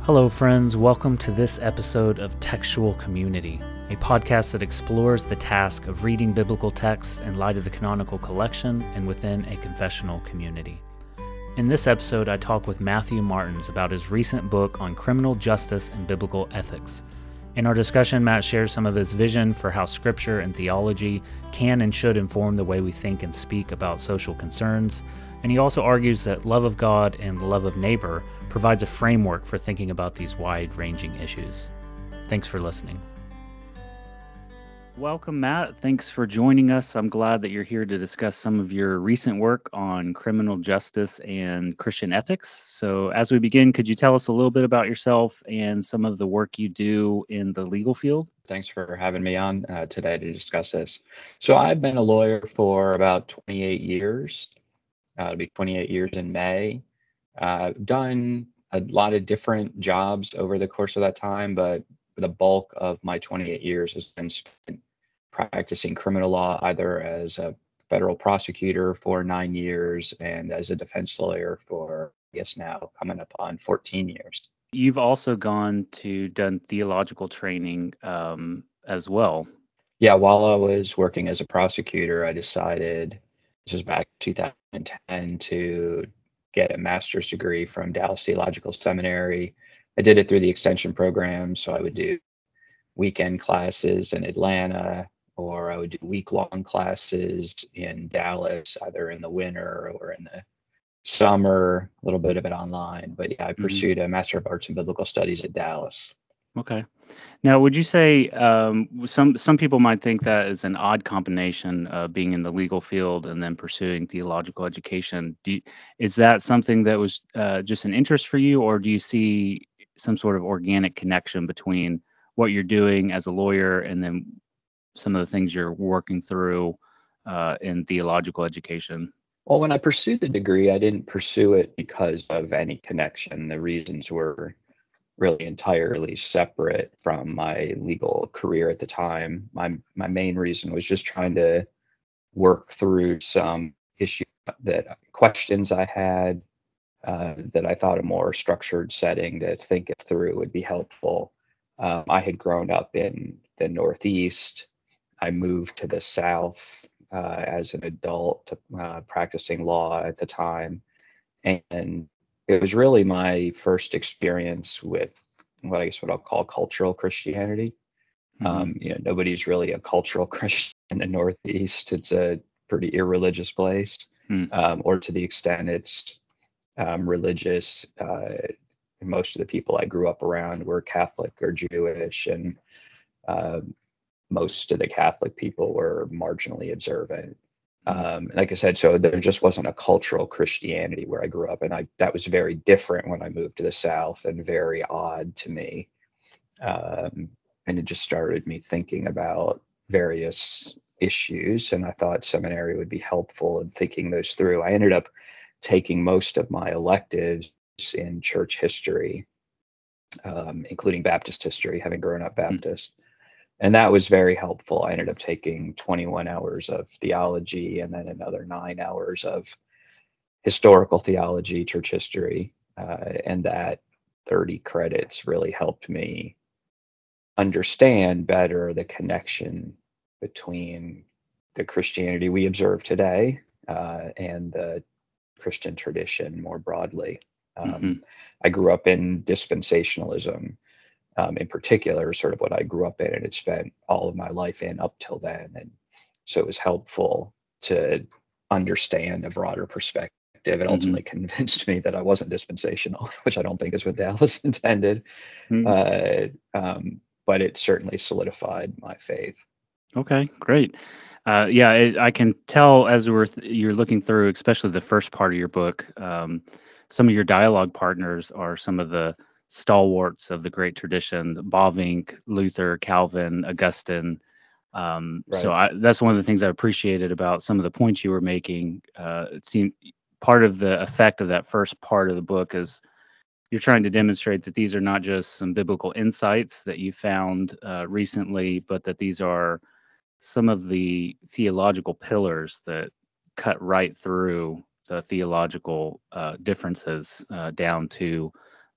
Hello, friends. Welcome to this episode of Textual Community, a podcast that explores the task of reading biblical texts in light of the canonical collection and within a confessional community. In this episode, I talk with Matthew Martins about his recent book on criminal justice and biblical ethics. In our discussion, Matt shares some of his vision for how scripture and theology can and should inform the way we think and speak about social concerns, and he also argues that love of God and love of neighbor provides a framework for thinking about these wide-ranging issues. Thanks for listening. Welcome, Matt. Thanks for joining us. I'm glad that you're here to discuss some of your recent work on criminal justice and Christian ethics. So as we begin, could you tell us a little bit about yourself and some of the work you do in the legal field? Thanks for having me on today to discuss this. So I've been a lawyer for about 28 years. It'll be 28 years in May. I've done a lot of different jobs over the course of that time, but the bulk of my 28 years has been spent practicing criminal law, either as a federal prosecutor for 9 years and as a defense lawyer for, I guess now coming up on 14 years. You've also done theological training as well. Yeah, while I was working as a prosecutor, I decided, this was back in 2010, to get a master's degree from Dallas Theological Seminary. I did it through the extension program, so I would do weekend classes in Atlanta, or I would do week-long classes in Dallas, either in the winter or in the summer, a little bit of it online. But yeah, I pursued a Master of Arts in Biblical Studies at Dallas. Okay. Now, would you say some people might think that is an odd combination of being in the legal field and then pursuing theological education? Is that something that was just an interest for you, or do you see some sort of organic connection between what you're doing as a lawyer and then some of the things you're working through in theological education? Well, when I pursued the degree, I didn't pursue it because of any connection. The reasons were really entirely separate from my legal career at the time. My main reason was just trying to work through some questions I had that I thought a more structured setting to think it through would be helpful. I had grown up in the Northeast. I moved to the South as an adult, practicing law at the time, and it was really my first experience with what I'll call cultural Christianity. Nobody's really a cultural Christian in the Northeast. It's a pretty irreligious place, or to the extent it's religious. Most of the people I grew up around were Catholic or Jewish, and most of the Catholic people were marginally observant. Like I said, so there just wasn't a cultural Christianity where I grew up, and that was very different when I moved to the South and very odd to me. And it just started me thinking about various issues, and I thought seminary would be helpful in thinking those through. I ended up taking most of my electives in church history, including Baptist history, having grown up Baptist. And that was very helpful. I ended up taking 21 hours of theology and then another 9 hours of historical theology, church history. And that 30 credits really helped me understand better the connection between the Christianity we observe today and the Christian tradition more broadly. I grew up in dispensationalism. In particular, sort of what I grew up in and had spent all of my life in up till then. And so it was helpful to understand a broader perspective. It ultimately convinced me that I wasn't dispensational, which I don't think is what Dallas intended. But it certainly solidified my faith. Okay, great. I can tell as you're looking through, especially the first part of your book, some of your dialogue partners are some of the stalwarts of the great tradition: Bavinck, Luther, Calvin, Augustine. Right. So that's one of the things I appreciated about some of the points you were making. It seemed part of the effect of that first part of the book is you're trying to demonstrate that these are not just some biblical insights that you found recently, but that these are some of the theological pillars that cut right through the theological differences down to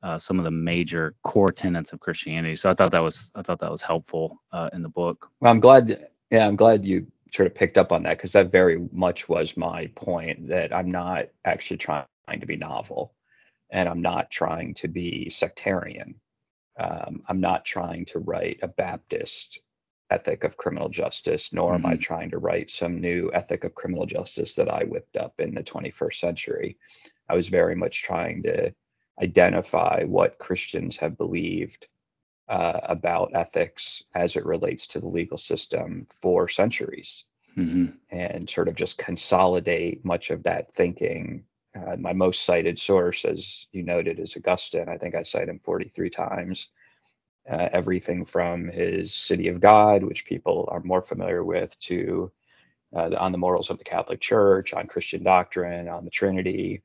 some of the major core tenets of Christianity. So I thought that was helpful in the book. Well, I'm glad. Yeah, I'm glad you sort of picked up on that, because that very much was my point, that I'm not actually trying to be novel, and I'm not trying to be sectarian. I'm not trying to write a Baptist ethic of criminal justice, nor am I trying to write some new ethic of criminal justice that I whipped up in the 21st century. I was very much trying to identify what Christians have believed about ethics as it relates to the legal system for centuries, and sort of just consolidate much of that thinking. My most cited source, as you noted, is Augustine. I think I cite him 43 times. Everything from his City of God, which people are more familiar with, to on the morals of the Catholic Church, on Christian doctrine, on the Trinity,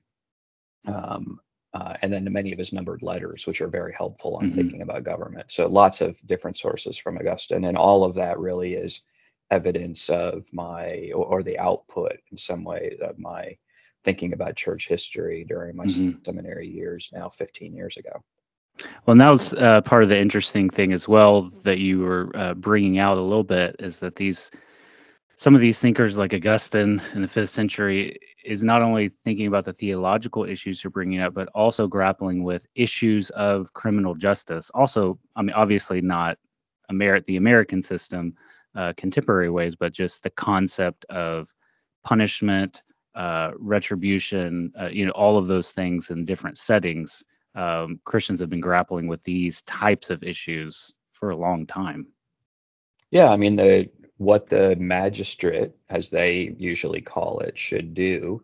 and then to many of his numbered letters, which are very helpful on thinking about government. So lots of different sources from Augustine, and all of that really is evidence of my, or the output in some way of my thinking about church history during my seminary years, now 15 years ago. Well, and that was part of the interesting thing as well that you were bringing out a little bit, is that some of these thinkers like Augustine in the 5th century is not only thinking about the theological issues you're bringing up, but also grappling with issues of criminal justice. Also, I mean, obviously not the American system, contemporary ways, but just the concept of punishment, retribution, all of those things in different settings. Christians have been grappling with these types of issues for a long time. Yeah, I mean, what the magistrate, as they usually call it, should do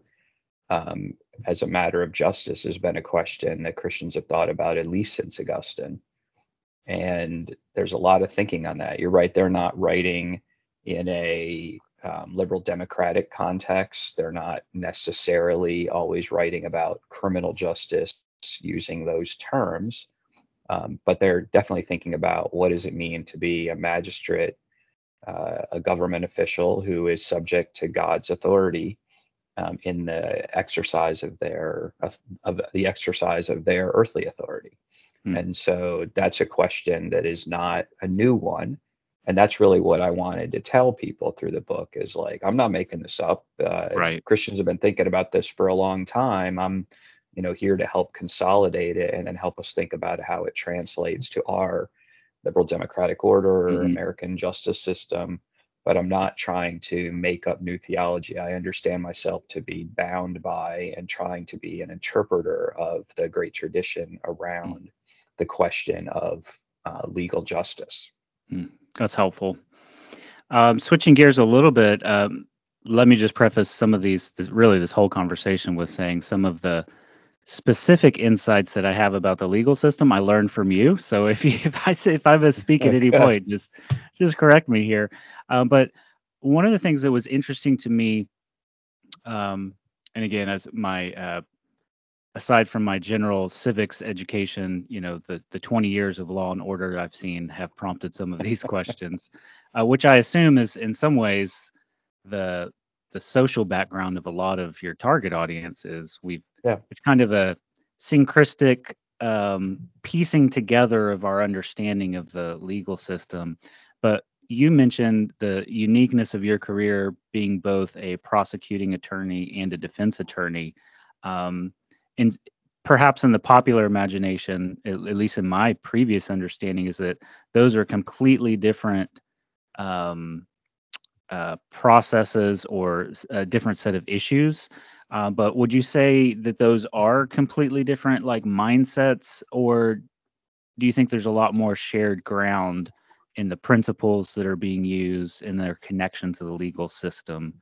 as a matter of justice has been a question that Christians have thought about at least since Augustine. And there's a lot of thinking on that. You're right, they're not writing in a liberal democratic context. They're not necessarily always writing about criminal justice using those terms, but they're definitely thinking about what does it mean to be a magistrate, a government official who is subject to God's authority in the exercise of their earthly authority. And so that's a question that is not a new one. And that's really what I wanted to tell people through the book, is like, I'm not making this up. Right. Christians have been thinking about this for a long time. I'm, here to help consolidate it and then help us think about how it translates to our liberal democratic order, American justice system. But I'm not trying to make up new theology. I understand myself to be bound by and trying to be an interpreter of the great tradition around the question of legal justice. That's helpful. Switching gears a little bit, let me just preface some of this whole conversation with saying some of the specific insights that I have about the legal system I learned from you. So if I misspeak at any point, just correct me here. But one of the things that was interesting to me, and again, as my aside from my general civics education, the 20 years of Law and Order I've seen have prompted some of these questions, which I assume is in some ways the social background of a lot of your target audience is it's kind of a syncretic piecing together of our understanding of the legal system. But you mentioned the uniqueness of your career being both a prosecuting attorney and a defense attorney. And perhaps in the popular imagination, at least in my previous understanding, is that those are completely different processes or a different set of issues. But would you say that those are completely different, like mindsets, or do you think there's a lot more shared ground in the principles that are being used and their connection to the legal system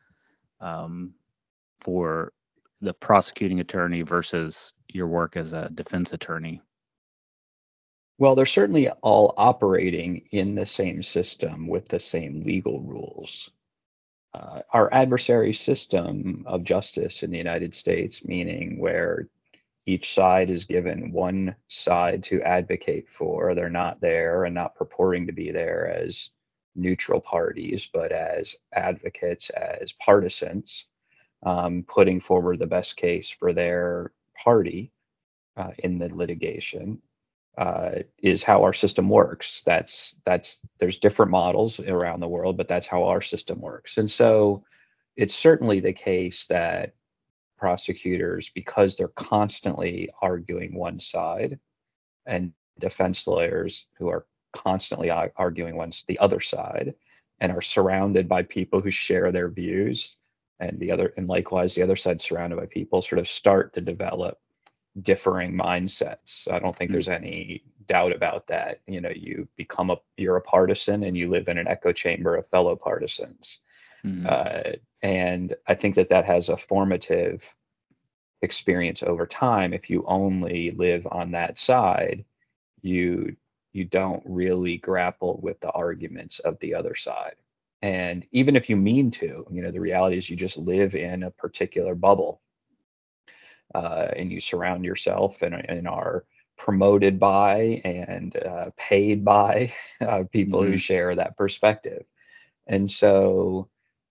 for the prosecuting attorney versus your work as a defense attorney? Well, they're certainly all operating in the same system with the same legal rules. Our adversary system of justice in the United States, meaning where each side is given one side to advocate for, they're not there and not purporting to be there as neutral parties, but as advocates, as partisans, putting forward the best case for their party. in the litigation is how our system works. There's different models around the world, but that's how our system works. And so it's certainly the case that prosecutors, because they're constantly arguing one side, and defense lawyers who are constantly arguing the other side, and are surrounded by people who share their views, and likewise the other side surrounded by people, sort of start to develop differing mindsets. I don't think there's any doubt about that. You're a partisan and you live in an echo chamber of fellow partisans. And I think that has a formative experience over time. If you only live on that side, you don't really grapple with the arguments of the other side. And even if you mean to, the reality is you just live in a particular bubble, and you surround yourself and are promoted by and paid by people who share that perspective. And so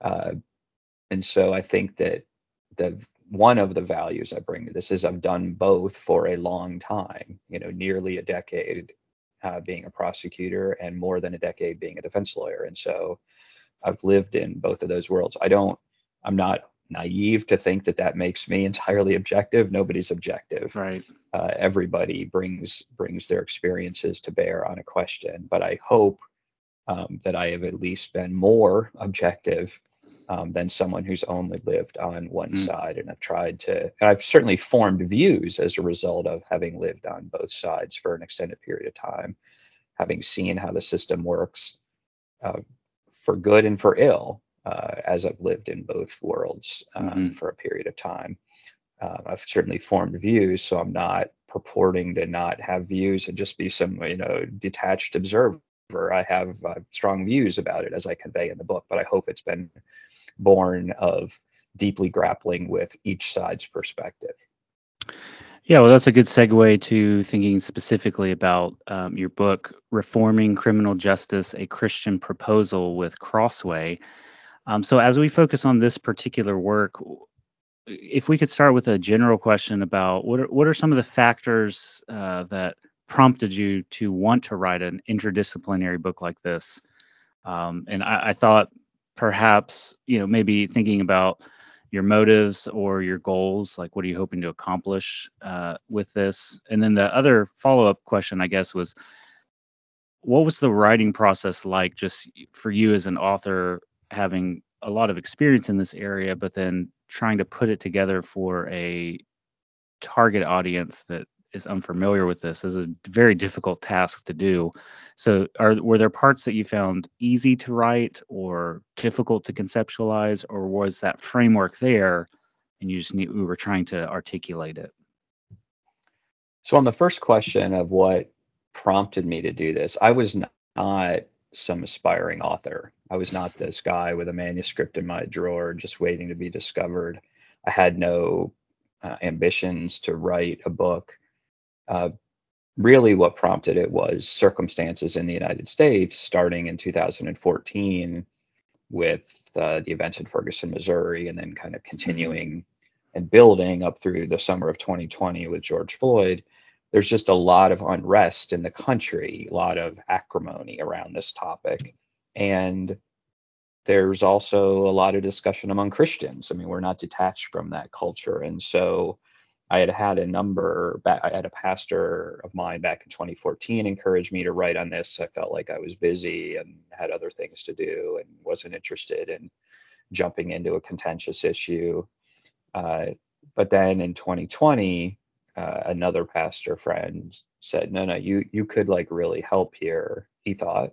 I think that one of the values I bring to this is I've done both for a long time, nearly a decade being a prosecutor and more than a decade being a defense lawyer. And so I've lived in both of those worlds. I'm not naive to think that makes me entirely objective. Nobody's objective. Right. Everybody brings their experiences to bear on a question, but I hope that I have at least been more objective than someone who's only lived on one side. And I've certainly formed views as a result of having lived on both sides for an extended period of time, having seen how the system works for good and for ill, as I've lived in both worlds for a period of time. I've certainly formed views, so I'm not purporting to not have views and just be some, detached observer. I have strong views about it, as I convey in the book, but I hope it's been born of deeply grappling with each side's perspective. Yeah, well, that's a good segue to thinking specifically about your book, Reforming Criminal Justice, A Christian Proposal with Crossway. So as we focus on this particular work, if we could start with a general question about what are some of the factors that prompted you to want to write an interdisciplinary book like this? And I thought perhaps, maybe thinking about your motives or your goals, like what are you hoping to accomplish with this? And then the other follow-up question, I guess, was what was the writing process like just for you as an author, having a lot of experience in this area, but then trying to put it together for a target audience that is unfamiliar with this is a very difficult task to do. So were there parts that you found easy to write or difficult to conceptualize, or was that framework there and we were trying to articulate it? So on the first question of what prompted me to do this, I was not some aspiring author. I was not this guy with a manuscript in my drawer just waiting to be discovered. I had no ambitions to write a book. Really what prompted it was circumstances in the United States starting in 2014 with the events in Ferguson, Missouri, and then kind of continuing and building up through the summer of 2020 with George Floyd. There's just a lot of unrest in the country, a lot of acrimony around this topic. And there's also a lot of discussion among Christians. I mean, we're not detached from that culture. And so I had a pastor of mine back in 2014 encouraged me to write on this. I felt like I was busy and had other things to do and wasn't interested in jumping into a contentious issue. But then in 2020, another pastor friend said, no, you could really help here, he thought,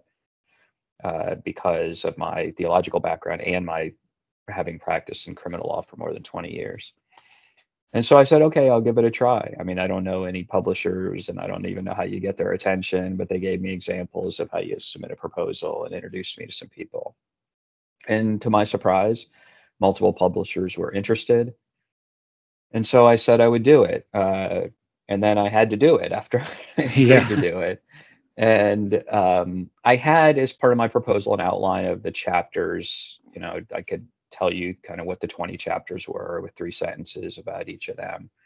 because of my theological background and my having practiced in criminal law for more than 20 years. And so I said, okay, I'll give it a try. I mean, I don't know any publishers and I don't even know how you get their attention, but they gave me examples of how you submit a proposal and introduced me to some people. And to my surprise, multiple publishers were interested. And so I said I would do it. And then I had to do it after I agreed to do it. And I had, as part of my proposal, an outline of the chapters. I could tell you kind of what the 20 chapters were with 3 sentences about each of them.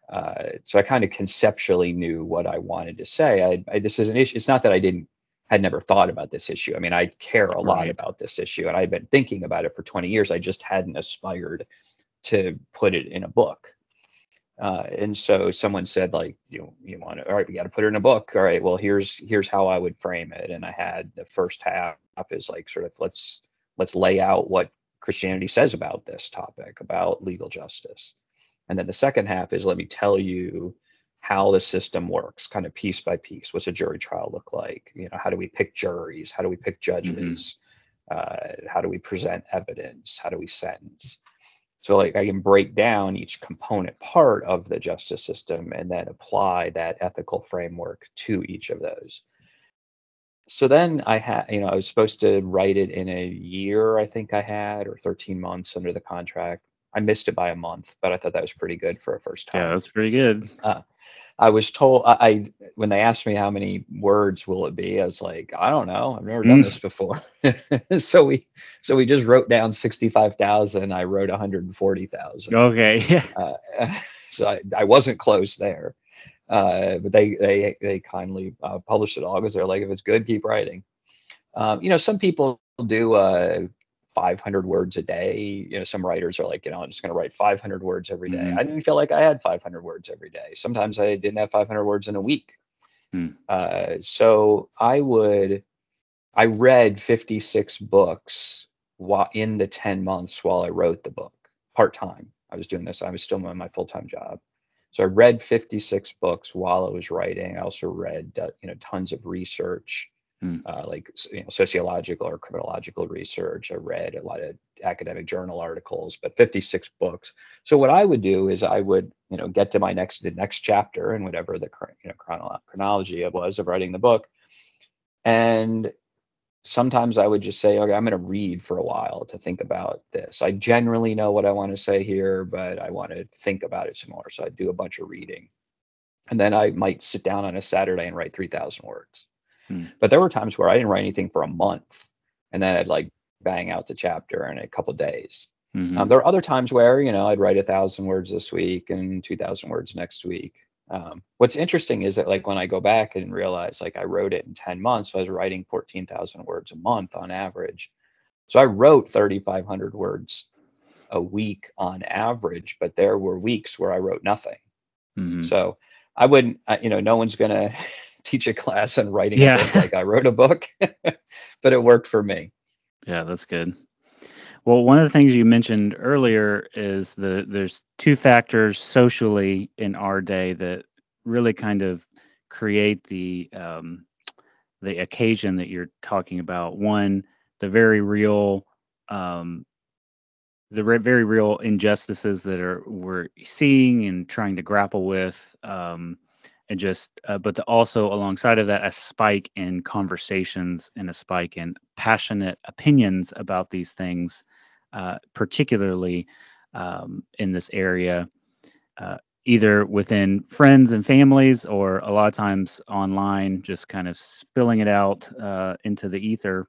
So I kind of conceptually knew what I wanted to say. This is an issue. It's not that had never thought about this issue. I mean, I care a lot Right. about this issue, and I've been thinking about it for 20 years. I just hadn't aspired to put it in a book. And so someone said, like, you want to, all right, we got to put it in a book. All right, well, here's how I would frame it. And I had the first half is like sort of let's lay out what Christianity says about this topic, about legal justice. And then the second half is let me tell you how the system works, kind of piece by piece. What's a jury trial look like? How do we pick juries? How do we pick judges? How do we present evidence? How do we sentence? So like I can break down each component part of the justice system and then apply that ethical framework to each of those. So then I was supposed to write it in a year, I think I had, or 13 months under the contract. I missed it by a month, but I thought that was pretty good for a first time. Yeah, that's pretty good. I was told when they asked me how many words will it be, I was like, I don't know. I've never done this before. So we just wrote down 65,000. I wrote 140,000. Okay. So I wasn't close there. But they kindly published it all because they're like, if it's good, keep writing. Some people do 500 words a day. Some writers are like, I'm just going to write 500 words every day. I didn't feel like I had 500 words every day. Sometimes I didn't have 500 words in a week. So I read 56 books in the 10 months while I wrote the book part-time. I was doing this. I was still in my full-time job. So I read 56 books while I was writing. I also read, tons of research. Like sociological or criminological research. I read a lot of academic journal articles, but 56 books. So what I would do is I would get to the next chapter and whatever the chronology it was of writing the book, and sometimes I would just say, okay, I'm going to read for a while to think about this. I generally know what I want to say here, but I want to think about it some more. So I'd do a bunch of reading, and then I might sit down on a Saturday and write 3,000 words. But there were times where I didn't write anything for a month, and then I'd like bang out the chapter in a couple of days. There are other times where I'd write 1,000 words this week and 2,000 words next week. What's interesting is that like when I go back and realize like I wrote it in 10 months, so I was writing 14,000 words a month on average. So I wrote 3,500 words a week on average, but there were weeks where I wrote nothing. So I wouldn't, no one's gonna teach a class on writing a book like I wrote a book, but it worked for me. Yeah, that's good. Well, one of the things you mentioned earlier is there's two factors socially in our day that really kind of create the occasion that you're talking about. One, the very real very real injustices that we're seeing and trying to grapple with. And just, but also alongside of that, a spike in conversations and a spike in passionate opinions about these things, particularly in this area, either within friends and families or a lot of times online, just kind of spilling it out into the ether.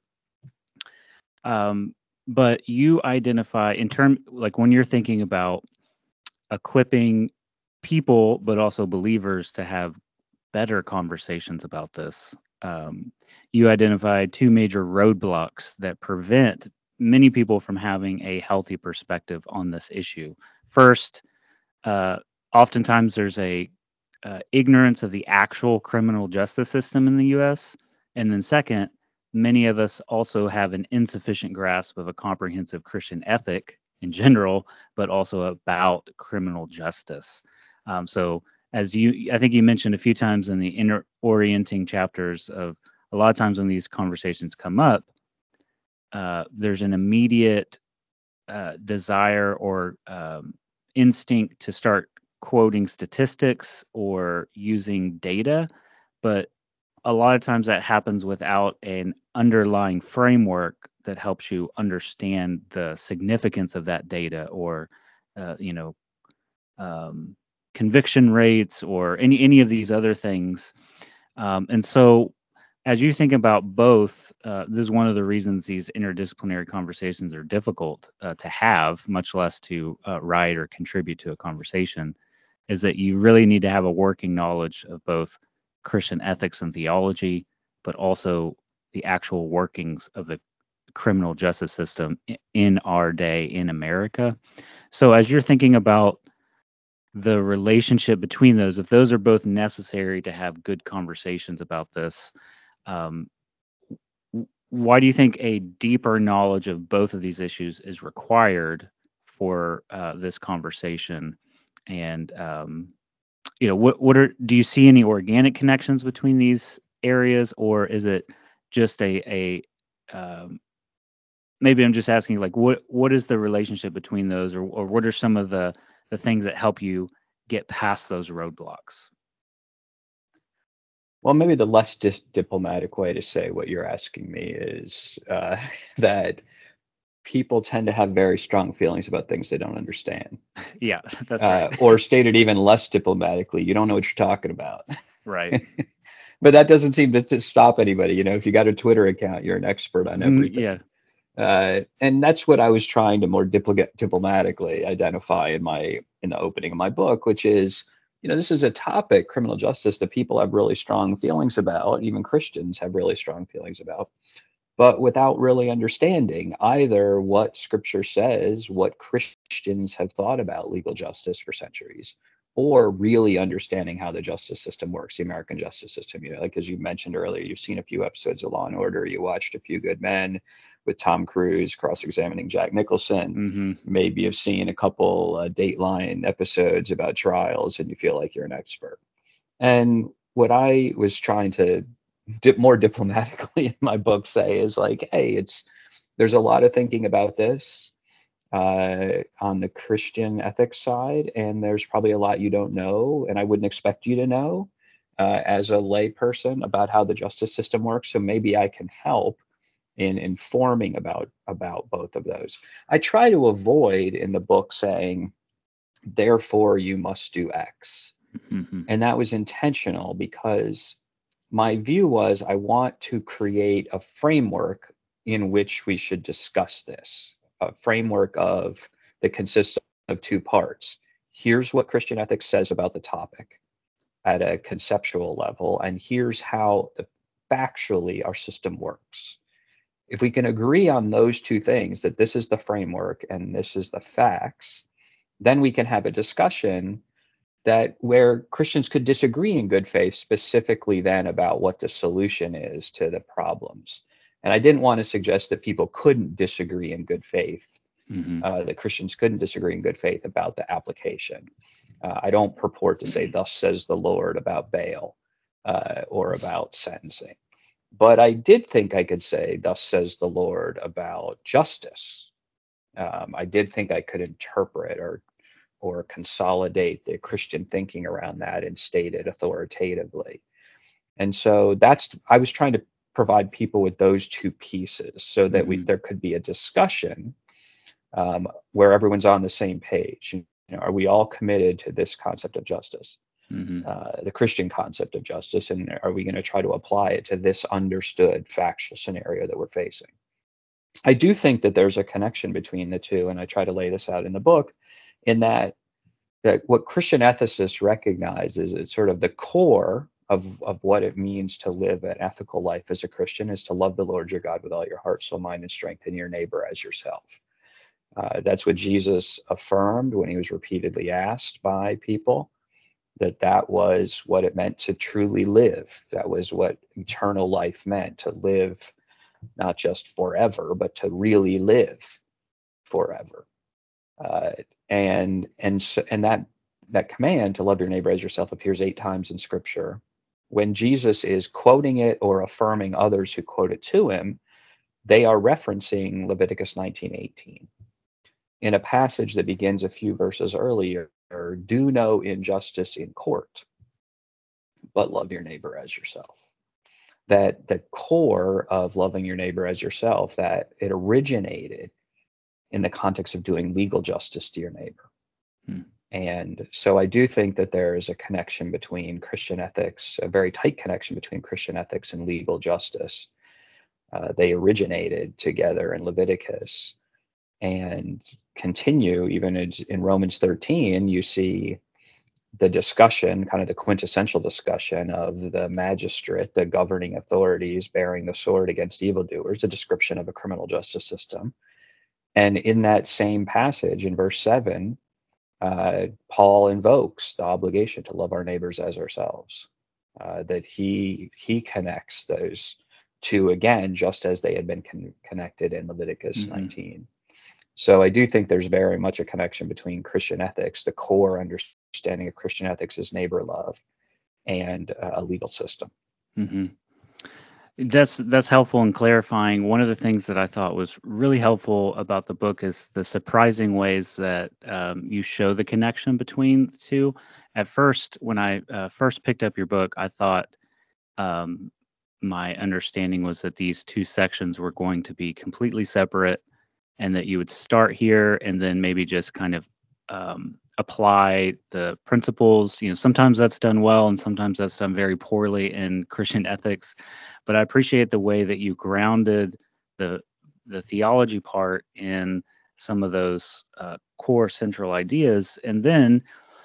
But you identify like when you're thinking about equipping people, but also believers to have better conversations about this. You identified two major roadblocks that prevent many people from having a healthy perspective on this issue. First, oftentimes there's a ignorance of the actual criminal justice system in the U.S. And then second, many of us also have an insufficient grasp of a comprehensive Christian ethic in general, but also about criminal justice. So as I think you mentioned a few times in the inner orienting chapters of a lot of times when these conversations come up, there's an immediate desire or instinct to start quoting statistics or using data, but a lot of times that happens without an underlying framework that helps you understand the significance of that data or, conviction rates or any of these other things. And so as you think about both, this is one of the reasons these interdisciplinary conversations are difficult to have, much less to write or contribute to a conversation. is that you really need to have a working knowledge of both Christian ethics and theology, but also the actual workings of the criminal justice system in our day in America. So as you're thinking about the relationship between those, if those are both necessary to have good conversations about this, um, why do you think a deeper knowledge of both of these issues is required for this conversation? And do you see any organic connections between these areas, or is it just a maybe I'm just asking, like, what is the relationship between those, or what are some of the things that help you get past those roadblocks? Well, maybe the less diplomatic way to say what you're asking me is that people tend to have very strong feelings about things they don't understand. Yeah, that's right. Or stated even less diplomatically, you don't know what you're talking about. Right. But that doesn't seem to stop anybody. You know, if you got a Twitter account, you're an expert on everything. Yeah. And that's what I was trying to more diplomatically identify in the opening of my book, which is, you know, this is a topic, criminal justice, that people have really strong feelings about. Even Christians have really strong feelings about, but without really understanding either what Scripture says, what Christians have thought about legal justice for centuries, or really understanding how the justice system works, the American justice system. You know, like as you mentioned earlier, you've seen a few episodes of Law and Order, you watched A Few Good Men with Tom Cruise cross-examining Jack Nicholson. Mm-hmm. Maybe you've seen a couple Dateline episodes about trials, and you feel like you're an expert. And what I was trying to more diplomatically in my book say is like, hey, there's a lot of thinking about this on the Christian ethics side, and there's probably a lot you don't know, and I wouldn't expect you to know as a lay person about how the justice system works. So maybe I can help in informing about both of those. I try to avoid in the book saying, therefore you must do X. Mm-hmm. And that was intentional because my view was I want to create a framework in which we should discuss this, a framework that consists of two parts. Here's what Christian ethics says about the topic at a conceptual level, and here's how factually our system works. If we can agree on those two things, that this is the framework and this is the facts, then we can have a discussion that where Christians could disagree in good faith, specifically then about what the solution is to the problems. And I didn't want to suggest that people couldn't disagree in good faith, that Christians couldn't disagree in good faith about the application. I don't purport to say, thus says the Lord about bail or about sentencing. But I did think I could say, thus says the Lord about justice. I did think I could interpret or consolidate the Christian thinking around that and state it authoritatively. And so I was trying to provide people with those two pieces so that there could be a discussion where everyone's on the same page. You know, are we all committed to this concept of justice? The Christian concept of justice, and are we going to try to apply it to this understood factual scenario that we're facing? I do think that there's a connection between the two, and I try to lay this out in the book, in that what Christian ethicists recognize is it's sort of the core of what it means to live an ethical life as a Christian is to love the Lord your God with all your heart, soul, mind, and strength, and your neighbor as yourself. That's what Jesus affirmed when he was repeatedly asked by people, that was what it meant to truly live. That was what eternal life meant, to live not just forever, but to really live forever. And that command to love your neighbor as yourself appears 8 times in Scripture. When Jesus is quoting it or affirming others who quote it to him, they are referencing Leviticus 19:18 in a passage that begins a few verses earlier. Do no injustice in court, but love your neighbor as yourself. That the core of loving your neighbor as yourself, that it originated in the context of doing legal justice to your neighbor. And so I do think that there is a connection between Christian ethics, a very tight connection between Christian ethics and legal justice. They originated together in Leviticus and continue even in Romans 13. You see the discussion, kind of the quintessential discussion of the magistrate, the governing authorities bearing the sword against evildoers, a description of a criminal justice system. And in that same passage, in verse 7, Paul invokes the obligation to love our neighbors as ourselves. That he connects those two again, just as they had been connected in Leviticus 19. So I do think there's very much a connection between Christian ethics, the core understanding of Christian ethics is neighbor love, and a legal system. That's helpful in clarifying. One of the things that I thought was really helpful about the book is the surprising ways that you show the connection between the two. At first, when I first picked up your book, I thought my understanding was that these two sections were going to be completely separate, and that you would start here and then maybe just kind of apply the principles. Sometimes that's done well and sometimes that's done very poorly in Christian ethics. But I appreciate the way that you grounded the theology part in some of those core central ideas. And then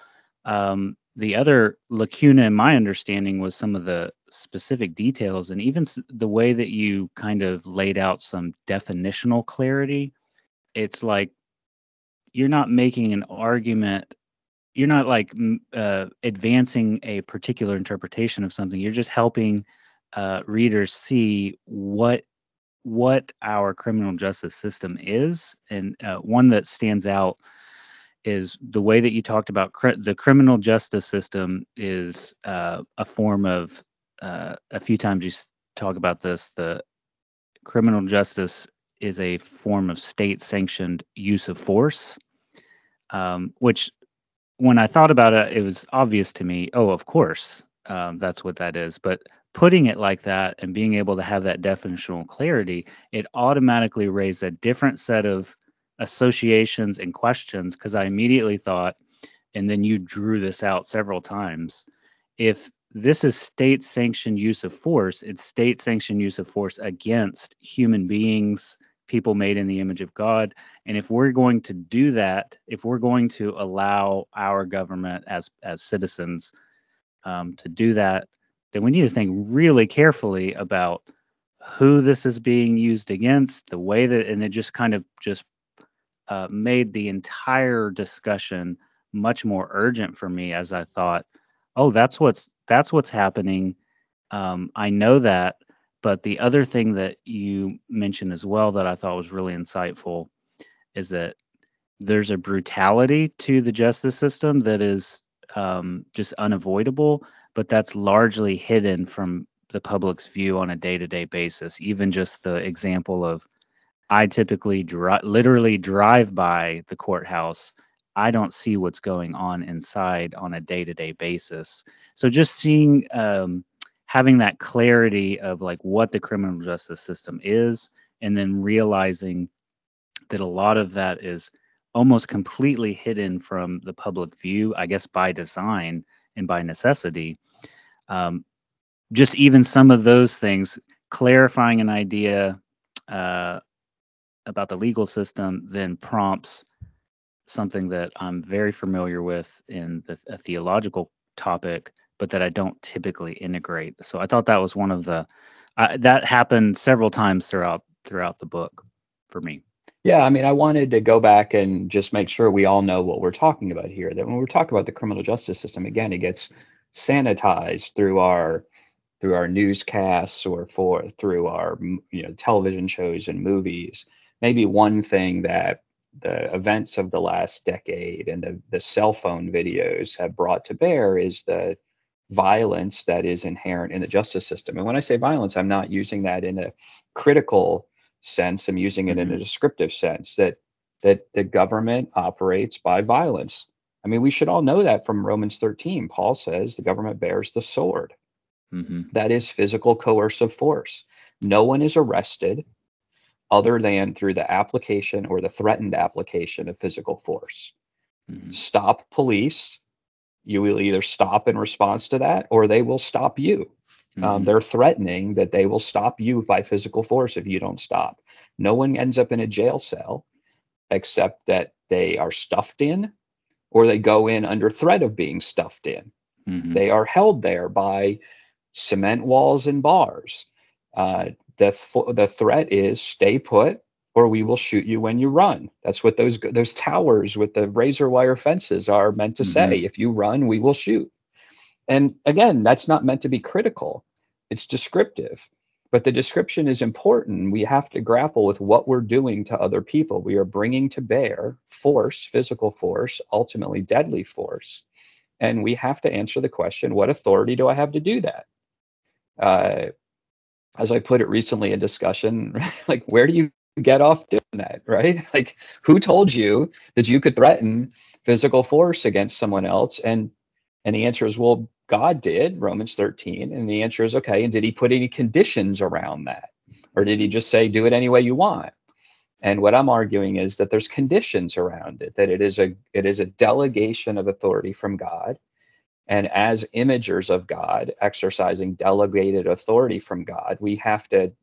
the other lacuna in my understanding was some of the specific details, and even the way that you kind of laid out some definitional clarity. It's like you're not making an argument. You're not like advancing a particular interpretation of something. You're just helping readers see what our criminal justice system is. And one that stands out is the way that you talked about the criminal justice system is a form of, a few times you talk about this, the criminal justice is a form of state-sanctioned use of force, which when I thought about it, it was obvious to me, oh, of course, that's what that is. But putting it like that and being able to have that definitional clarity, it automatically raised a different set of associations and questions, because I immediately thought, and then you drew this out several times, if this is state-sanctioned use of force, it's state-sanctioned use of force against human beings, people made in the image of God. And if we're going to do that, if we're going to allow our government as citizens to do that, then we need to think really carefully about who this is being used against, the way that, and it just kind of made the entire discussion much more urgent for me, as I thought, oh, that's what's happening. I know that. But the other thing that you mentioned as well that I thought was really insightful is that there's a brutality to the justice system that is just unavoidable, but that's largely hidden from the public's view on a day-to-day basis. Even just the example of, I typically literally drive by the courthouse. I don't see what's going on inside on a day-to-day basis. So just seeing, having that clarity of like what the criminal justice system is, and then realizing that a lot of that is almost completely hidden from the public view, I guess by design and by necessity. Just even some of those things, clarifying an idea about the legal system then prompts something that I'm very familiar with in a theological topic, but that I don't typically integrate. So I thought that was one of the that happened several times throughout the book for me. Yeah, I mean, I wanted to go back and just make sure we all know what we're talking about here. That when we're talking about the criminal justice system, again, it gets sanitized through our newscasts or through our television shows and movies. Maybe one thing that the events of the last decade and the cell phone videos have brought to bear is the violence that is inherent in the justice system. And when I say violence, I'm not using that in a critical sense. I'm using it in a descriptive sense, that the government operates by violence. I mean, we should all know that from Romans 13. Paul says the government bears the sword. That is physical coercive force. No one is arrested other than through the application or the threatened application of physical force. Stop police. You will either stop in response to that or they will stop you. They're threatening that they will stop you by physical force if you don't stop. No one ends up in a jail cell except that they are stuffed in, or they go in under threat of being stuffed in. Mm-hmm. They are held there by cement walls and bars. The threat is stay put, or we will shoot you when you run. That's what those towers with the razor wire fences are meant to say. Mm-hmm. If you run, we will shoot. And again, that's not meant to be critical. It's descriptive. But the description is important. We have to grapple with what we're doing to other people. We are bringing to bear force, physical force, ultimately deadly force. And we have to answer the question, what authority do I have to do that? As I put it recently in discussion, like, where do you get off doing that, right? Like, who told you that you could threaten physical force against someone else? And the answer is, well, God did, Romans 13. And the answer is, okay, and did he put any conditions around that? Or did he just say, do it any way you want? And what I'm arguing is that there's conditions around it, that it is a delegation of authority from God. And as imagers of God, exercising delegated authority from God, we have to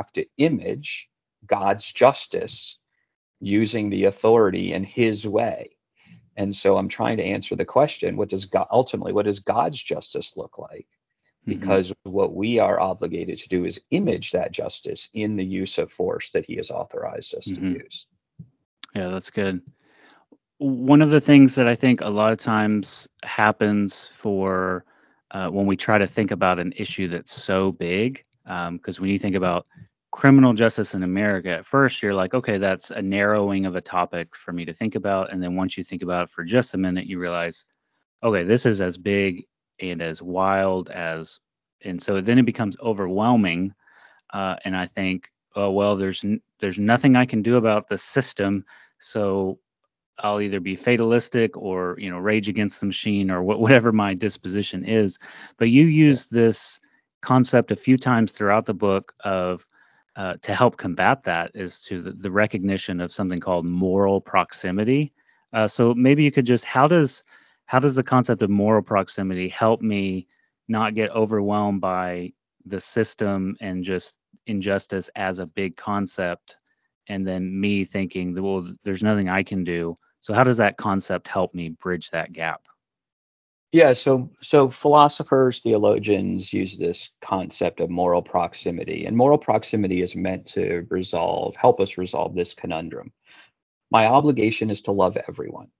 image God's justice using the authority in his way. And so I'm trying to answer the question, what does God's justice look like? Because what we are obligated to do is image that justice in the use of force that he has authorized us to use. Yeah, that's good. One of the things that I think a lot of times happens for when we try to think about an issue that's so big, because when you think about criminal justice in America, at first you're like, okay, that's a narrowing of a topic for me to think about. And then once you think about it for just a minute, you realize, okay, this is as big and as wild as, and so then it becomes overwhelming. And I think, oh, well, there's nothing I can do about the system. So I'll either be fatalistic or, rage against the machine or whatever my disposition is. But you use this concept a few times throughout the book of to help combat that is to the recognition of something called moral proximity. So maybe you could just, how does the concept of moral proximity help me not get overwhelmed by the system and just injustice as a big concept, and then me thinking, well, there's nothing I can do. So how does that concept help me bridge that gap? Yeah, so philosophers, theologians use this concept of moral proximity, and moral proximity is meant to help us resolve this conundrum. My obligation is to love everyone.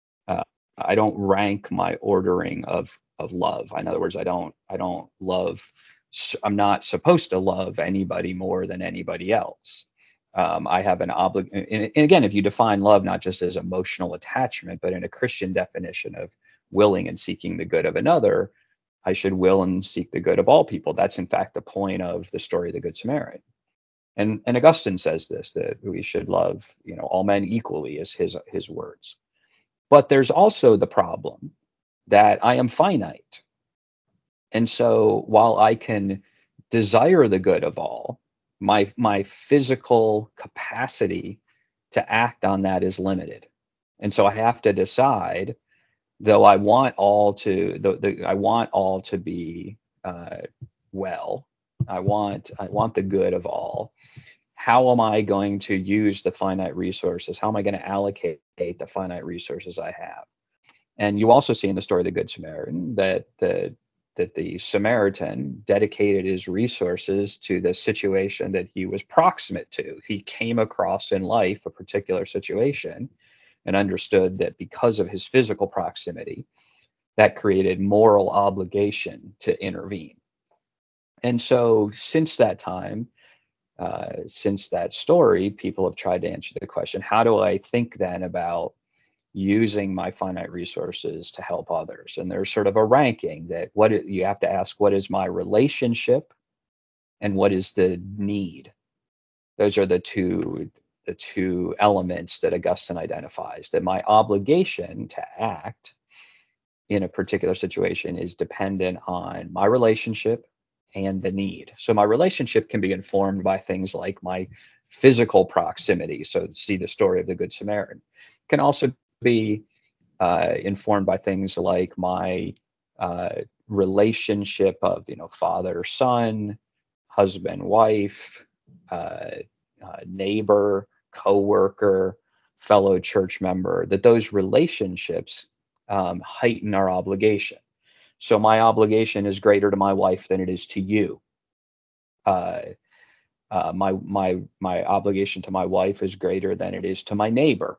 I don't rank my ordering of love. In other words, I don't love. I'm not supposed to love anybody more than anybody else. I have an obligation, and again, if you define love not just as emotional attachment, but in a Christian definition of willing and seeking the good of another, I should will and seek the good of all people. That's in fact the point of the story of the Good Samaritan. And Augustine says this, that we should love, all men equally, is his words. But there's also the problem that I am finite. And so while I can desire the good of all, my physical capacity to act on that is limited. And so I have to decide, though I want all to be well, I want the good of all. How am I going to use the finite resources? How am I going to allocate the finite resources I have? And you also see in the story of the Good Samaritan that the Samaritan dedicated his resources to the situation that he was proximate to. He came across in life a particular situation and understood that because of his physical proximity, that created moral obligation to intervene. And so since that time, since that story, people have tried to answer the question, how do I think then about using my finite resources to help others? And there's sort of a ranking that you have to ask, what is my relationship and what is the need? Those are the two elements that Augustine identifies, that my obligation to act in a particular situation is dependent on my relationship and the need. So my relationship can be informed by things like my physical proximity. So see the story of the Good Samaritan. It can also be informed by things like my relationship of father, son, husband, wife, neighbor, co-worker, fellow church member, that those relationships heighten our obligation. So my obligation is greater to my wife than it is to you. Uh, my obligation to my wife is greater than it is to my neighbor.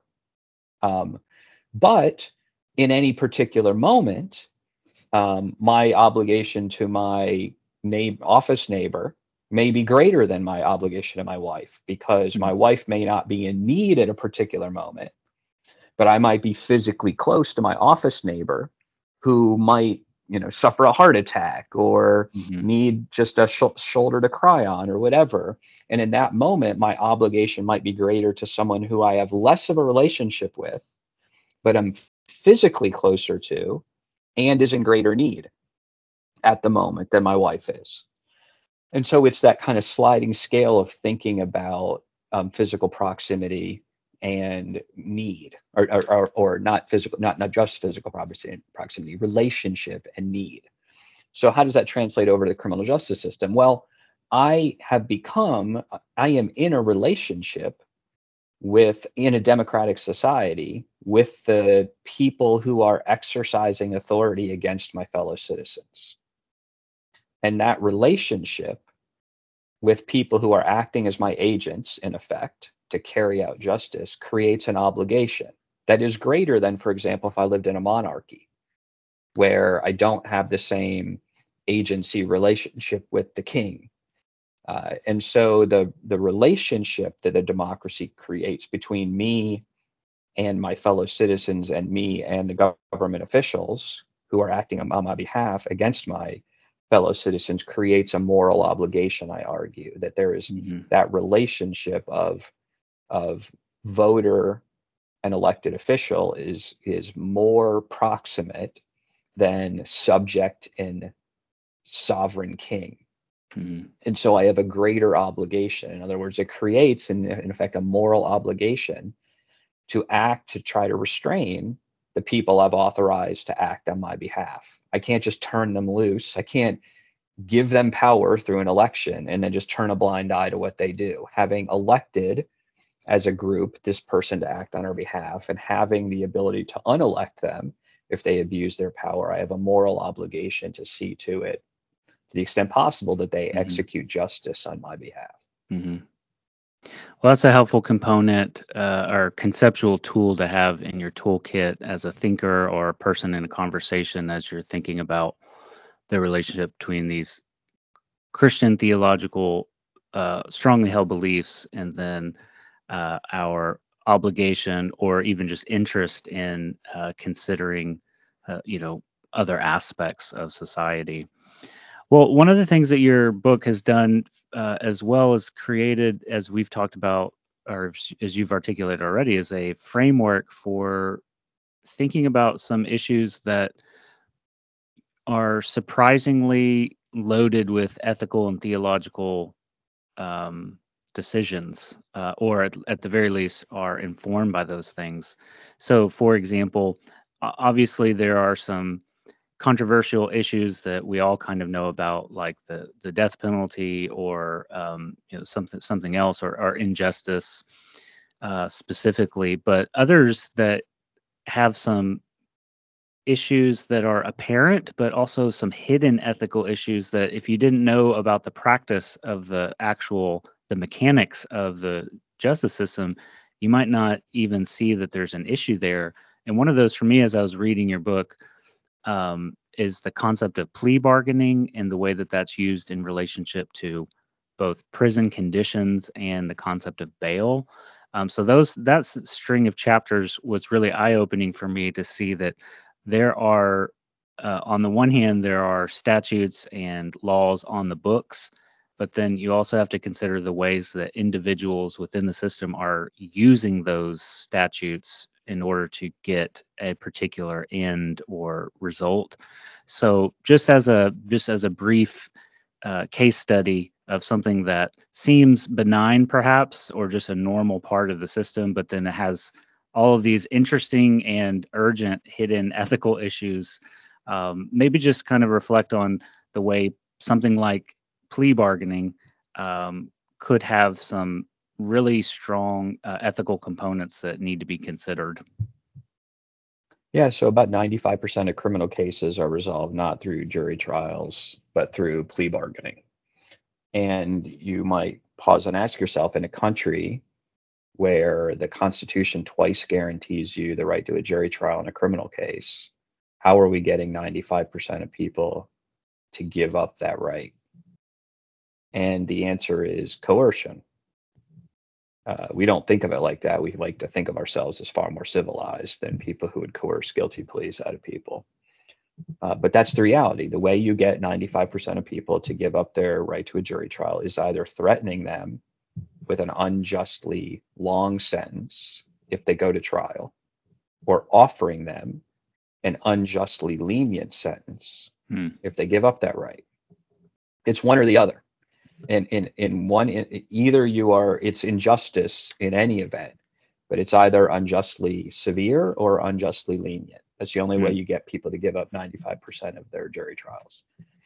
But in any particular moment, my obligation to my office neighbor may be greater than my obligation to my wife, because my wife may not be in need at a particular moment, but I might be physically close to my office neighbor who might, suffer a heart attack or need just a shoulder to cry on or whatever. And in that moment, my obligation might be greater to someone who I have less of a relationship with, but I'm physically closer to and is in greater need at the moment than my wife is. And so it's that kind of sliding scale of thinking about physical proximity and need, or not physical, not just physical proximity, relationship and need. So how does that translate over to the criminal justice system? Well, I am in a relationship in a democratic society with the people who are exercising authority against my fellow citizens. And that relationship with people who are acting as my agents, in effect, to carry out justice, creates an obligation that is greater than, for example, if I lived in a monarchy, where I don't have the same agency relationship with the king. And so the relationship that a democracy creates between me and my fellow citizens and me and the government officials who are acting on my behalf against my fellow citizens creates a moral obligation. I argue that there is that relationship of voter and elected official is more proximate than subject and sovereign king. And so I have a greater obligation. In other words, it creates in effect a moral obligation to act to try to restrain the people I've authorized to act on my behalf. I can't just turn them loose. I can't give them power through an election and then just turn a blind eye to what they do. Having elected as a group this person to act on our behalf and having the ability to unelect them if they abuse their power, I have a moral obligation to see to it, to the extent possible, that they execute justice on my behalf. Well, that's a helpful component or conceptual tool to have in your toolkit as a thinker or a person in a conversation as you're thinking about the relationship between these Christian theological, strongly held beliefs and then our obligation or even just interest in considering, other aspects of society. Well, one of the things that your book has done as well as created, as we've talked about, or as you've articulated already, is a framework for thinking about some issues that are surprisingly loaded with ethical and theological decisions, or at the very least are informed by those things. So, for example, obviously there are some controversial issues that we all kind of know about, like the death penalty or something else, or injustice specifically, but others that have some issues that are apparent, but also some hidden ethical issues that if you didn't know about the practice of the mechanics of the justice system, you might not even see that there's an issue there. And one of those for me, as I was reading your book, is the concept of plea bargaining and the way that that's used in relationship to both prison conditions and the concept of bail. So that string of chapters was really eye-opening for me to see that there are, on the one hand, there are statutes and laws on the books, but then you also have to consider the ways that individuals within the system are using those statutes in order to get a particular end or result. So just as a brief case study of something that seems benign perhaps, or just a normal part of the system, but then it has all of these interesting and urgent hidden ethical issues, maybe just kind of reflect on the way something like plea bargaining could have some really strong ethical components that need to be considered. Yeah, so about 95% of criminal cases are resolved not through jury trials, but through plea bargaining. And you might pause and ask yourself, in a country where the Constitution twice guarantees you the right to a jury trial in a criminal case, how are we getting 95% of people to give up that right? And the answer is coercion. We don't think of it like that. We like to think of ourselves as far more civilized than people who would coerce guilty pleas out of people. But that's the reality. The way you get 95% of people to give up their right to a jury trial is either threatening them with an unjustly long sentence if they go to trial, or offering them an unjustly lenient sentence if they give up that right. It's one or the other. And either it's injustice in any event, but it's either unjustly severe or unjustly lenient. That's the only way you get people to give up 95% of their jury trials.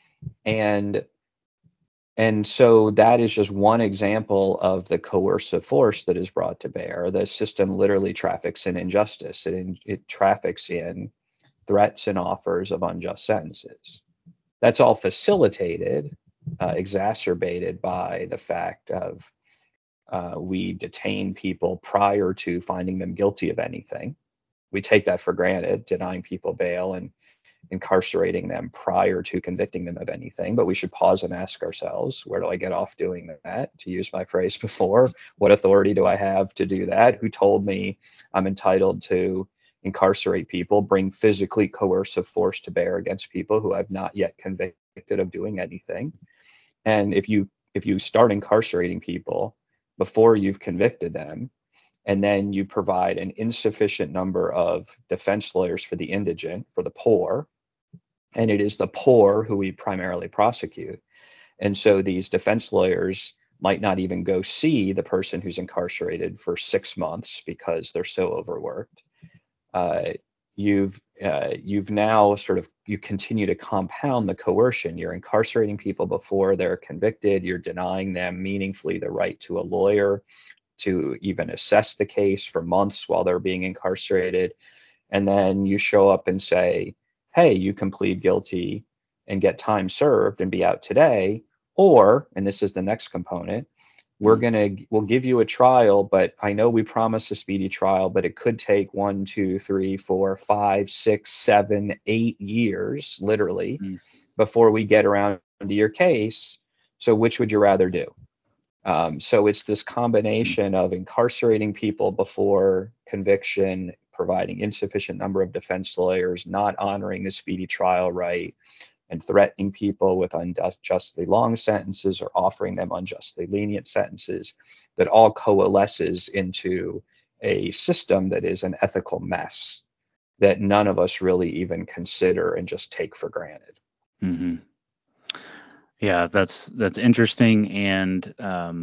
And so that is just one example of the coercive force that is brought to bear. The system literally traffics in injustice. It traffics in threats and offers of unjust sentences. That's all facilitated, exacerbated by the fact of we detain people prior to finding them guilty of anything. We take that for granted, denying people bail and incarcerating them prior to convicting them of anything. But we should pause and ask ourselves, where do I get off doing that? To use my phrase before, what authority do I have to do that? Who told me I'm entitled to incarcerate people, bring physically coercive force to bear against people who I've not yet convicted of doing anything? And if you start incarcerating people before you've convicted them, and then you provide an insufficient number of defense lawyers for the indigent, for the poor, and it is the poor who we primarily prosecute. And so these defense lawyers might not even go see the person who's incarcerated for 6 months because they're so overworked. You've now you continue to compound the coercion. You're incarcerating people before they're convicted. You're denying them meaningfully the right to a lawyer to even assess the case for months while they're being incarcerated. And then you show up and say, hey, you can plead guilty and get time served and be out today. Or, and this is the next component, we'll give you a trial, but I know we promised a speedy trial, but it could take 1, 2, 3, 4, 5, 6, 7, 8 years, literally, before we get around to your case. So which would you rather do? So it's this combination of incarcerating people before conviction, providing insufficient number of defense lawyers, not honoring the speedy trial right, and threatening people with unjustly long sentences or offering them unjustly lenient sentences, that all coalesces into a system that is an ethical mess that none of us really even consider and just take for granted. Mm-hmm. Yeah, that's interesting, and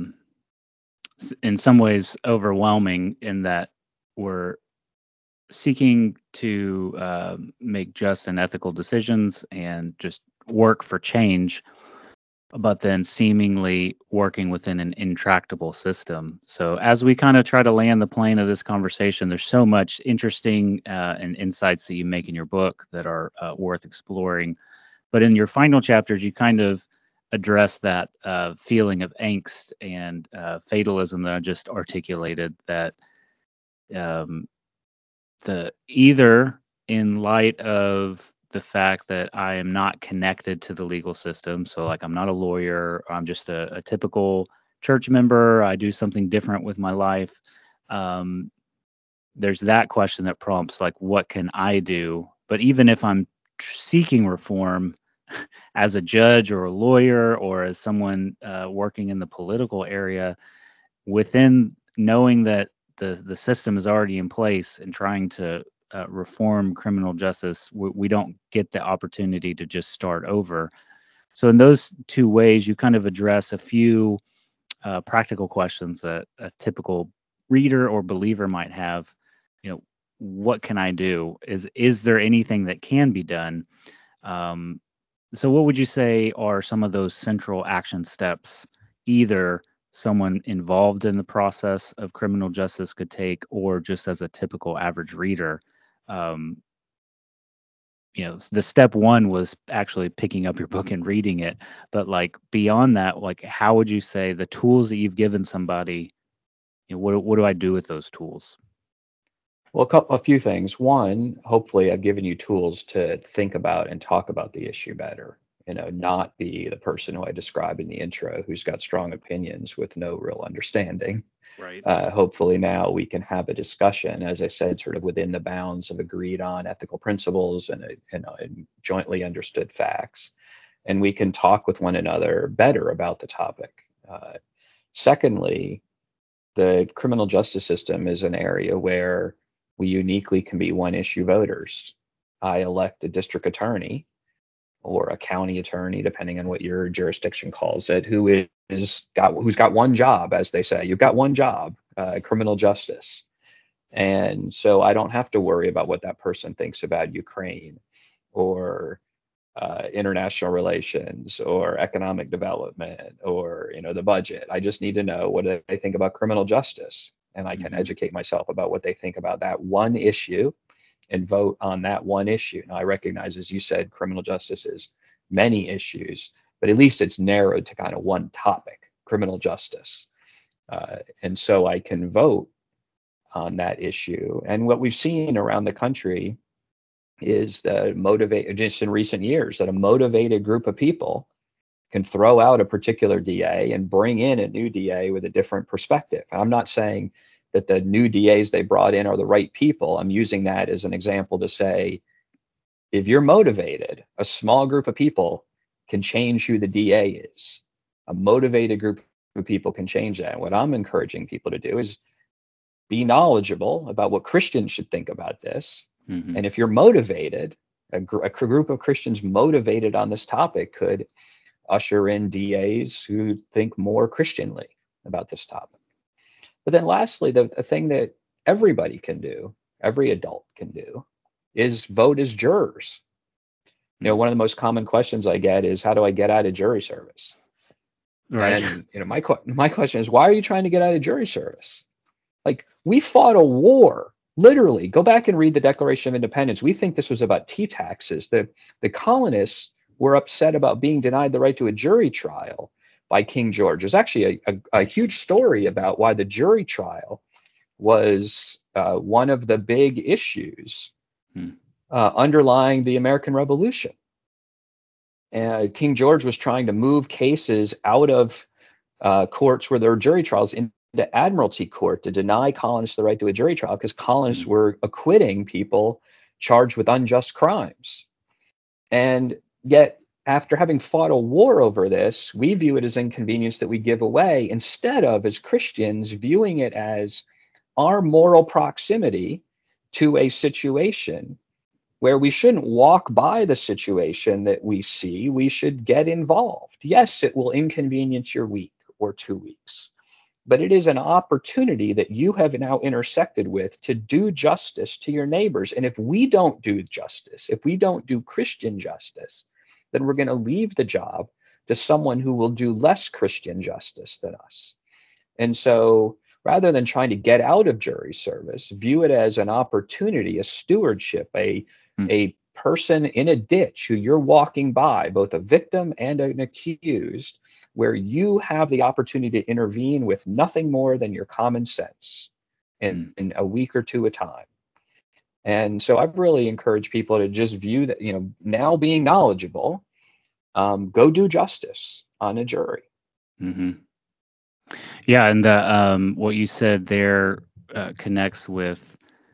in some ways overwhelming, in that we're seeking to make just and ethical decisions and just work for change, but then seemingly working within an intractable system. So as we kind of try to land the plane of this conversation, there's so much interesting and insights that you make in your book that are worth exploring. But in your final chapters, you kind of address that feeling of angst and fatalism that I just articulated, that either in light of the fact that I am not connected to the legal system, so like I'm not a lawyer, I'm just a typical church member, I do something different with my life. There's that question that prompts, like, what can I do? But even if I'm seeking reform as a judge or a lawyer or as someone working in the political area, within knowing that the system is already in place and trying to reform criminal justice, we don't get the opportunity to just start over. So in those two ways, you kind of address a few practical questions that a typical reader or believer might have. You know, what can I do? Is there anything that can be done? So what would you say are some of those central action steps, either someone involved in the process of criminal justice could take, or just as a typical average reader, the step one was actually picking up your book and reading it. But like beyond that, like how would you say the tools that you've given somebody, what do I do with those tools? Well, a few things. One, hopefully, I've given you tools to think about and talk about the issue better. Not be the person who I described in the intro who's got strong opinions with no real understanding. Right. Hopefully, now we can have a discussion, as I said, sort of within the bounds of agreed on ethical principles and jointly understood facts. And we can talk with one another better about the topic. Secondly, the criminal justice system is an area where we uniquely can be one issue voters. I elect a district attorney or a county attorney, depending on what your jurisdiction calls it, who's got one job, as they say. You've got one job, criminal justice. And so I don't have to worry about what that person thinks about Ukraine or international relations or economic development or the budget. I just need to know what they think about criminal justice, and I can educate myself about what they think about that one issue and vote on that one issue. Now, I recognize, as you said, criminal justice is many issues, but at least it's narrowed to kind of one topic, criminal justice. And so I can vote on that issue. And what we've seen around the country is just in recent years, that a motivated group of people can throw out a particular DA and bring in a new DA with a different perspective. I'm not saying that the new DAs they brought in are the right people. I'm using that as an example to say, if you're motivated, a small group of people can change who the DA is. A motivated group of people can change that. And what I'm encouraging people to do is be knowledgeable about what Christians should think about this. And if you're motivated, a group of Christians motivated on this topic could usher in DAs who think more Christianly about this topic. But then lastly, the thing that everybody can do, every adult can do, is vote as jurors. One of the most common questions I get is, how do I get out of jury service? Right. And my question is, why are you trying to get out of jury service? Like, we fought a war. Literally, go back and read the Declaration of Independence. We think this was about tea taxes. The colonists were upset about being denied the right to a jury trial by King George. There's actually a huge story about why the jury trial was one of the big issues underlying the American Revolution. King George was trying to move cases out of courts where there were jury trials into Admiralty Court to deny colonists the right to a jury trial, because colonists were acquitting people charged with unjust crimes. And yet, after having fought a war over this, we view it as inconvenience that we give away, instead of, as Christians, viewing it as our moral proximity to a situation where we shouldn't walk by the situation that we see. We should get involved. Yes, it will inconvenience your week or 2 weeks, but it is an opportunity that you have now intersected with to do justice to your neighbors. And if we don't do justice, if we don't do Christian justice, then we're going to leave the job to someone who will do less Christian justice than us. And so rather than trying to get out of jury service, view it as an opportunity, a stewardship, a person in a ditch who you're walking by, both a victim and an accused, where you have the opportunity to intervene with nothing more than your common sense in a week or two at a time. And so I've really encouraged people to just view that, now being knowledgeable, go do justice on a jury. Yeah, and what you said there connects with,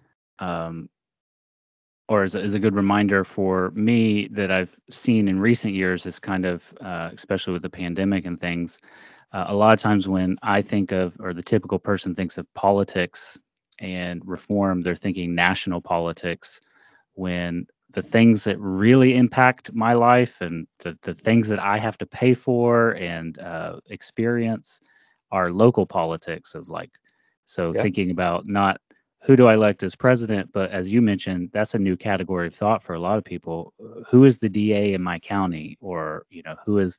or is a good reminder for me that I've seen in recent years, is kind of, especially with the pandemic and things, a lot of times when I think of, or the typical person thinks of politics and reform, they're thinking national politics, when the things that really impact my life and the things that I have to pay for and experience are local politics of thinking about not who do I elect as president, but as you mentioned, that's a new category of thought for a lot of people. Who is the DA in my county, or who is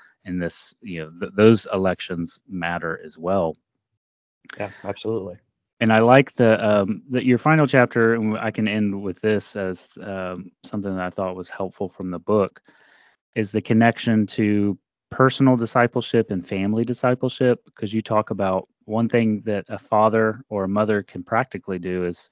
those elections matter as well. Yeah, absolutely. And I like the your final chapter, and I can end with this as something that I thought was helpful from the book, is the connection to personal discipleship and family discipleship, because you talk about one thing that a father or a mother can practically do is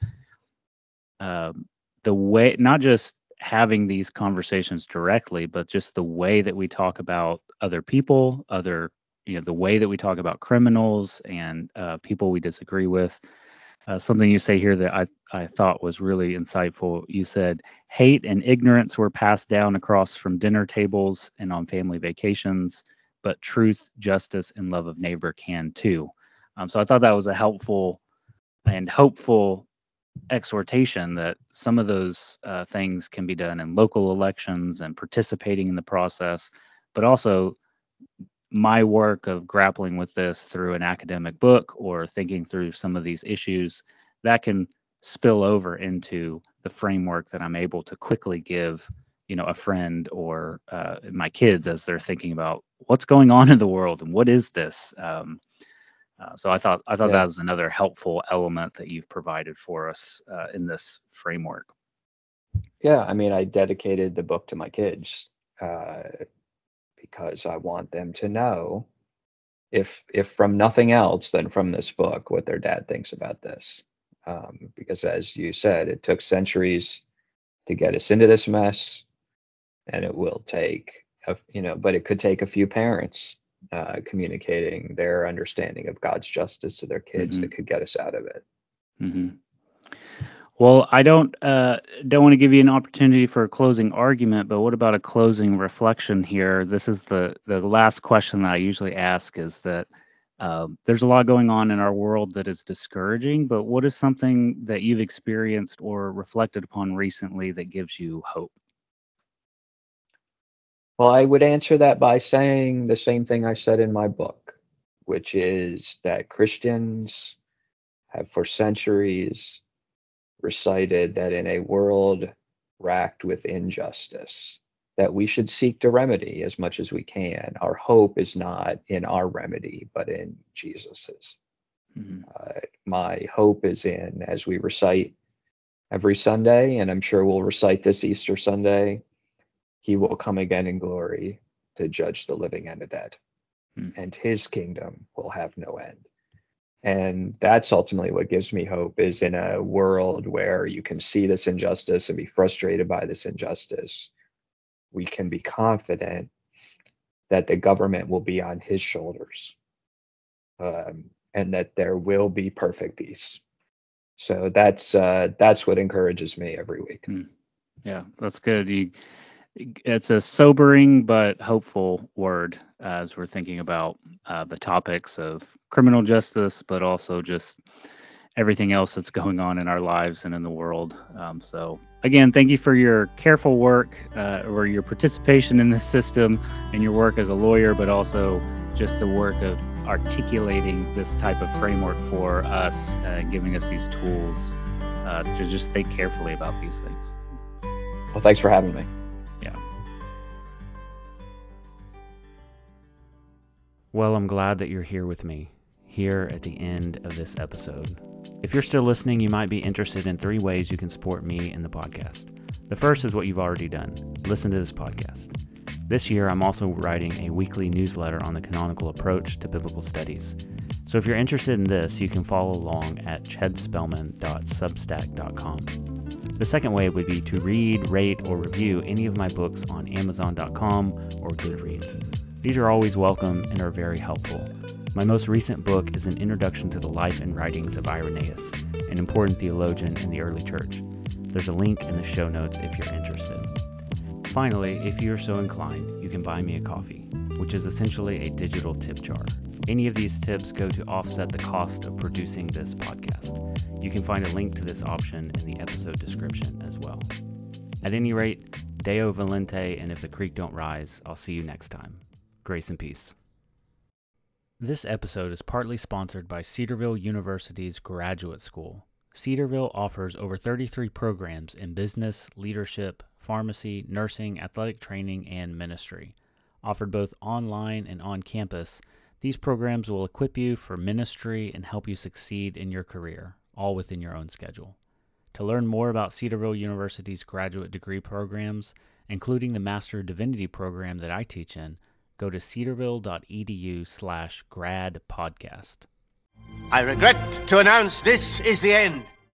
the way, not just having these conversations directly, but just the way that we talk about other people, the way that we talk about criminals and people we disagree with. Something you say here that I thought was really insightful. You said hate and ignorance were passed down across from dinner tables and on family vacations, but truth, justice, and love of neighbor can too. So I thought that was a helpful and hopeful exhortation that some of those things can be done in local elections and participating in the process, but also my work of grappling with this through an academic book or thinking through some of these issues that can spill over into the framework that I'm able to quickly give, a friend or my kids as they're thinking about what's going on in the world and what is this. So I thought that Yeah. was another helpful element that you've provided for us in this framework. Yeah. I mean, I dedicated the book to my kids uh, because I want them to know, if from nothing else than from this book, what their dad thinks about this. Because as you said, it took centuries to get us into this mess, and it will take, but it could take a few parents communicating their understanding of God's justice to their kids Hmm. that could get us out of it. Hmm. Well, I don't want to give you an opportunity for a closing argument, but what about a closing reflection here? This is the last question that I usually ask is that there's a lot going on in our world that is discouraging, but what is something that you've experienced or reflected upon recently that gives you hope? Well, I would answer that by saying the same thing I said in my book, which is that Christians have for centuries recited that in a world racked with injustice, that we should seek to remedy as much as we can. Our hope is not in our remedy, but in Jesus's. Hmm. My hope is in, as we recite every Sunday, and I'm sure we'll recite this Easter Sunday, he will come again in glory to judge the living and the dead, and his kingdom will have no end. And that's ultimately what gives me hope, is in a world where you can see this injustice and be frustrated by this injustice, we can be confident that the government will be on his shoulders, and that there will be perfect peace. So that's what encourages me every week. Yeah, that's good. It's a sobering but hopeful word as we're thinking about the topics of criminal justice, but also just everything else that's going on in our lives and in the world. So, again, thank you for your careful work or your participation in this system and your work as a lawyer, but also just the work of articulating this type of framework for us, giving us these tools to just think carefully about these things. Well, thanks for having me. Yeah. Well, I'm glad that you're here with me, here at the end of this episode. If you're still listening, you might be interested in 3 ways you can support me and the podcast. The first is what you've already done. Listen to this podcast. This year, I'm also writing a weekly newsletter on the canonical approach to biblical studies. So if you're interested in this, you can follow along at chedspellman.substack.com. The second way would be to read, rate, or review any of my books on Amazon.com or Goodreads. These are always welcome and are very helpful. My most recent book is an introduction to the life and writings of Irenaeus, an important theologian in the early church. There's a link in the show notes if you're interested. Finally, if you're so inclined, you can buy me a coffee, which is essentially a digital tip jar. Any of these tips go to offset the cost of producing this podcast. You can find a link to this option in the episode description as well. At any rate, Deo Volente, and if the creek don't rise, I'll see you next time. Grace and peace. This episode is partly sponsored by Cedarville University's Graduate School. Cedarville offers over 33 programs in business, leadership, pharmacy, nursing, athletic training, and ministry. Offered both online and on campus, These programs will equip you for ministry and help you succeed in your career, all within your own schedule. To learn more about Cedarville University's graduate degree programs, including the Master of Divinity program that I teach in, go to cedarville.edu/grad podcast. I regret to announce this is the end.